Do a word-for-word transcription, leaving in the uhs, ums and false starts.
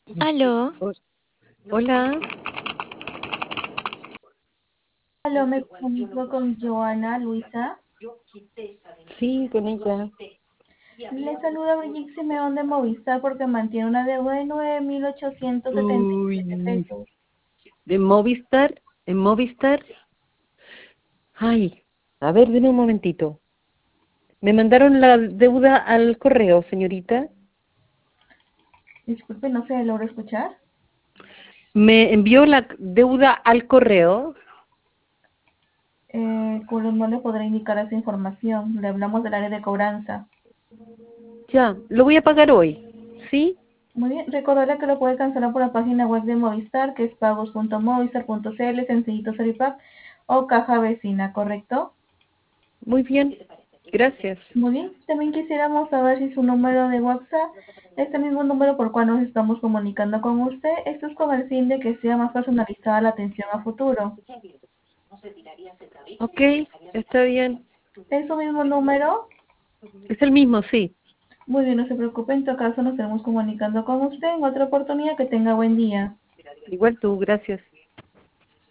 Aló, Ho- Hola, Aló, me comunico con Joana Luisa. sí, con ella. Le saluda Brigitte Simeón de Movistar porque mantiene una deuda de nueve mil ochocientos setenta y siete Uy, pesos. de Movistar, en Movistar. Ay, a ver, dime un momentito. Me mandaron la deuda al correo, señorita. Disculpe, no se logró escuchar. Me envió la deuda al correo. Eh, Culo no le podrá indicar esa información. Le hablamos del área de cobranza. Ya, lo voy a pagar hoy. ¿Sí? Muy bien, recordarle que lo puede cancelar por la página web de Movistar, que es pagos punto movistar punto cl, sencillito Seripack o caja vecina, ¿correcto? Muy bien, gracias. Muy bien, también quisiéramos saber si su número de WhatsApp, este mismo número por cual nos estamos comunicando con usted, esto es con el fin de que sea más personalizada la atención a futuro. Ok, está bien. ¿Es su mismo número? Es el mismo, sí. Muy bien, no se preocupe, en todo caso nos estaremos comunicando con usted en otra oportunidad. Que tenga buen día. Igual tú, gracias.